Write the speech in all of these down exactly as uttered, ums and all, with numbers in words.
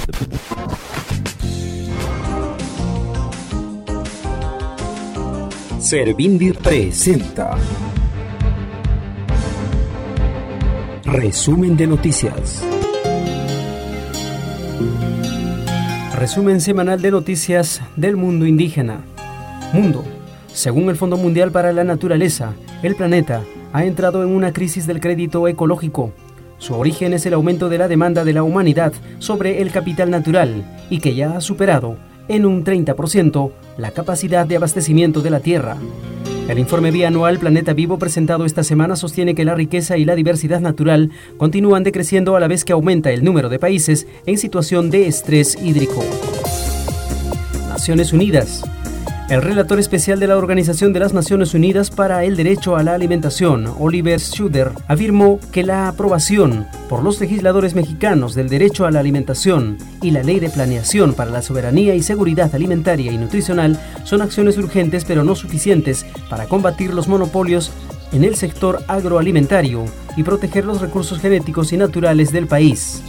Servindi presenta Resumen de noticias. Resumen semanal de noticias del mundo indígena. Mundo. Según el Fondo Mundial para la Naturaleza, el planeta ha entrado en una crisis del crédito ecológico. Su origen es el aumento de la demanda de la humanidad sobre el capital natural y que ya ha superado en un treinta por ciento la capacidad de abastecimiento de la Tierra. El informe bianual Planeta Vivo presentado esta semana sostiene que la riqueza y la diversidad natural continúan decreciendo a la vez que aumenta el número de países en situación de estrés hídrico. Naciones Unidas. El relator especial de la Organización de las Naciones Unidas para el Derecho a la Alimentación, Oliver Schuster, afirmó que la aprobación por los legisladores mexicanos del derecho a la alimentación y la Ley de Planeación para la Soberanía y Seguridad Alimentaria y Nutricional son acciones urgentes pero no suficientes para combatir los monopolios en el sector agroalimentario y proteger los recursos genéticos y naturales del país.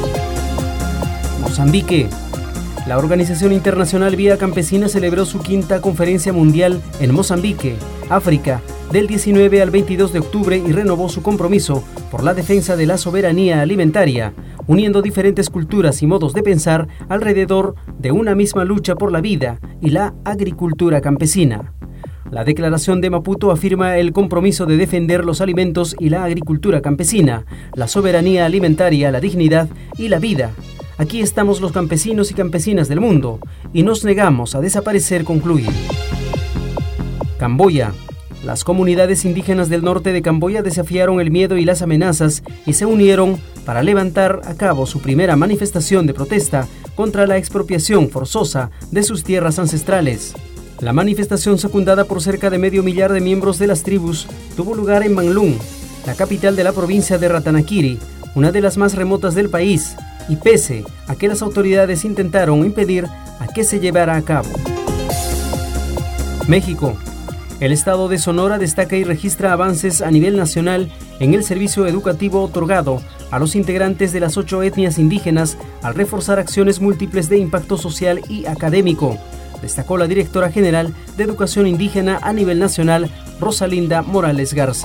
Mozambique. La Organización Internacional Vía Campesina celebró su quinta conferencia mundial en Mozambique, África, del diecinueve al veintidós de octubre y renovó su compromiso por la defensa de la soberanía alimentaria, uniendo diferentes culturas y modos de pensar alrededor de una misma lucha por la vida y la agricultura campesina. La Declaración de Maputo afirma el compromiso de defender los alimentos y la agricultura campesina, la soberanía alimentaria, la dignidad y la vida. Aquí estamos los campesinos y campesinas del mundo y nos negamos a desaparecer, concluye. Camboya. Las comunidades indígenas del norte de Camboya desafiaron el miedo y las amenazas y se unieron para levantar a cabo su primera manifestación de protesta contra la expropiación forzosa de sus tierras ancestrales. La manifestación, secundada por cerca de medio millar de miembros de las tribus, tuvo lugar en Banglung, la capital de la provincia de Ratanakiri, una de las más remotas del país, y pese a que las autoridades intentaron impedir a que se llevara a cabo. México. El estado de Sonora destaca y registra avances a nivel nacional en el servicio educativo otorgado a los integrantes de las ocho etnias indígenas al reforzar acciones múltiples de impacto social y académico, destacó la directora general de Educación Indígena a nivel nacional, Rosalinda Morales Garza.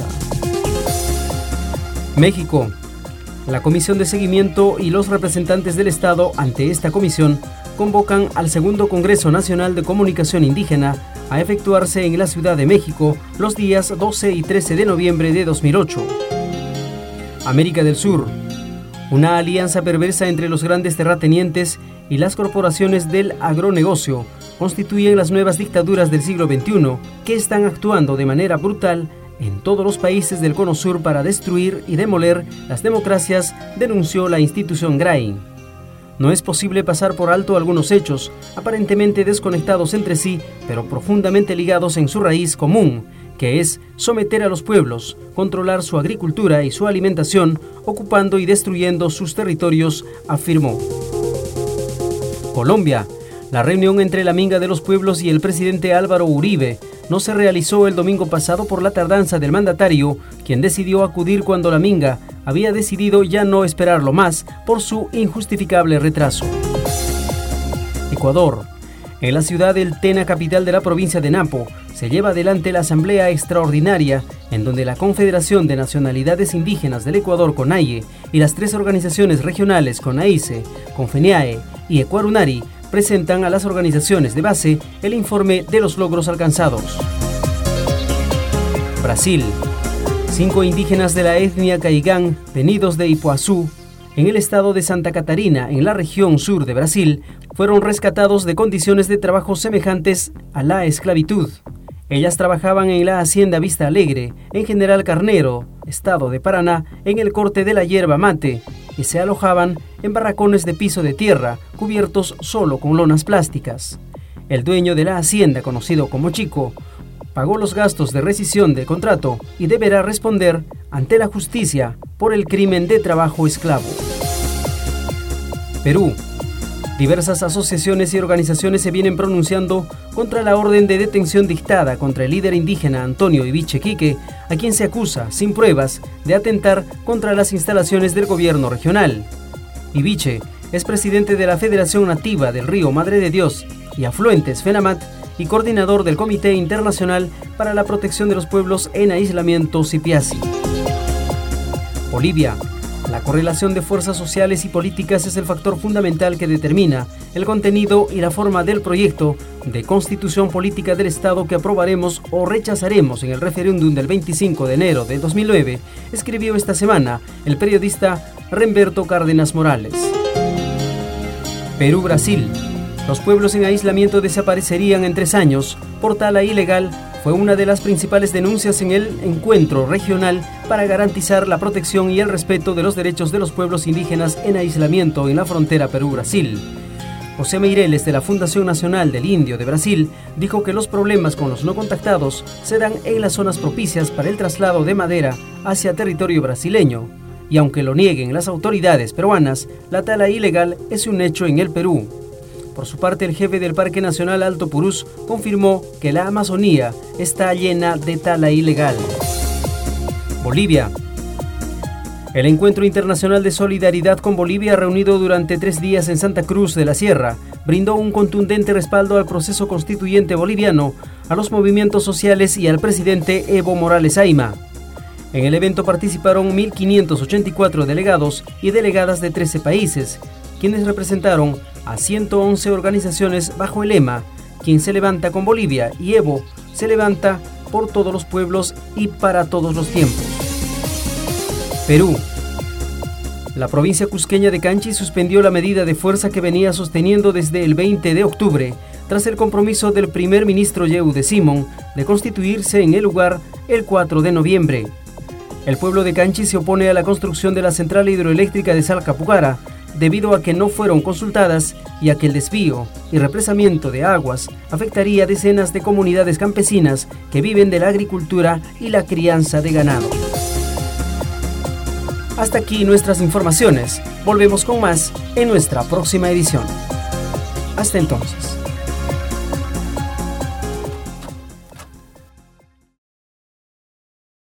México. La Comisión de Seguimiento y los representantes del Estado ante esta comisión convocan al segundo Congreso Nacional de Comunicación Indígena a efectuarse en la Ciudad de México los días doce y trece de noviembre de dos mil ocho. América del Sur. Una alianza perversa entre los grandes terratenientes y las corporaciones del agronegocio constituyen las nuevas dictaduras del siglo veintiuno que están actuando de manera brutal en todos los países del Cono Sur para destruir y demoler las democracias, denunció la institución Grain. No es posible pasar por alto algunos hechos, aparentemente desconectados entre sí, pero profundamente ligados en su raíz común, que es someter a los pueblos, controlar su agricultura y su alimentación, ocupando y destruyendo sus territorios, afirmó. Colombia. La reunión entre la Minga de los Pueblos y el presidente Álvaro Uribe no se realizó el domingo pasado por la tardanza del mandatario, quien decidió acudir cuando la Minga había decidido ya no esperarlo más por su injustificable retraso. Ecuador. En la ciudad del Tena, capital de la provincia de Napo, se lleva adelante la Asamblea Extraordinaria, en donde la Confederación de Nacionalidades Indígenas del Ecuador, CONAIE, y las tres organizaciones regionales, CONAICE, CONFENIAE y Ecuarunari, presentan a las organizaciones de base el informe de los logros alcanzados. Brasil. Cinco indígenas de la etnia Caigán, venidos de Ipuazú, en el estado de Santa Catarina, en la región sur de Brasil, fueron rescatados de condiciones de trabajo semejantes a la esclavitud. Ellas trabajaban en la hacienda Vista Alegre, en General Carnero, estado de Paraná, en el corte de la hierba mate, y se alojaban en barracones de piso de tierra, cubiertos solo con lonas plásticas. El dueño de la hacienda, conocido como Chico, pagó los gastos de rescisión de contrato y deberá responder ante la justicia por el crimen de trabajo esclavo. Perú. Diversas asociaciones y organizaciones se vienen pronunciando contra la orden de detención dictada contra el líder indígena Antonio Ibiche Quique, a quien se acusa, sin pruebas, de atentar contra las instalaciones del gobierno regional. Ibiche es presidente de la Federación Nativa del Río Madre de Dios y Afluentes FENAMAT y coordinador del Comité Internacional para la Protección de los Pueblos en Aislamiento CIPIASI. Bolivia. La correlación de fuerzas sociales y políticas es el factor fundamental que determina el contenido y la forma del proyecto de constitución política del Estado que aprobaremos o rechazaremos en el referéndum del veinticinco de enero de dos mil nueve, escribió esta semana el periodista Remberto Cárdenas Morales. Perú-Brasil. Los pueblos en aislamiento desaparecerían en tres años por tala ilegal fue una de las principales denuncias en el encuentro regional para garantizar la protección y el respeto de los derechos de los pueblos indígenas en aislamiento en la frontera Perú-Brasil. José Meireles, de la Fundación Nacional del Indio de Brasil, dijo que los problemas con los no contactados se dan en las zonas propicias para el traslado de madera hacia territorio brasileño, y aunque lo nieguen las autoridades peruanas, la tala ilegal es un hecho en el Perú. Por su parte, el jefe del Parque Nacional Alto Purús confirmó que la Amazonía está llena de tala ilegal. Bolivia. El Encuentro Internacional de Solidaridad con Bolivia, reunido durante tres días en Santa Cruz de la Sierra, brindó un contundente respaldo al proceso constituyente boliviano, a los movimientos sociales y al presidente Evo Morales Ayma. En el evento participaron mil quinientos ochenta y cuatro delegados y delegadas de trece países, quienes representaron a ciento once organizaciones bajo el lema "Quien se levanta con Bolivia" y Evo se levanta por todos los pueblos y para todos los tiempos. Perú. La provincia cusqueña de Canchi suspendió la medida de fuerza que venía sosteniendo desde el veinte de octubre, tras el compromiso del primer ministro Yehude Simón de constituirse en el lugar el cuatro de noviembre. El pueblo de Canchi se opone a la construcción de la central hidroeléctrica de Salcapucara, debido a que no fueron consultadas y a que el desvío y represamiento de aguas afectaría a decenas de comunidades campesinas que viven de la agricultura y la crianza de ganado. Hasta aquí nuestras informaciones. Volvemos con más en nuestra próxima edición. Hasta entonces.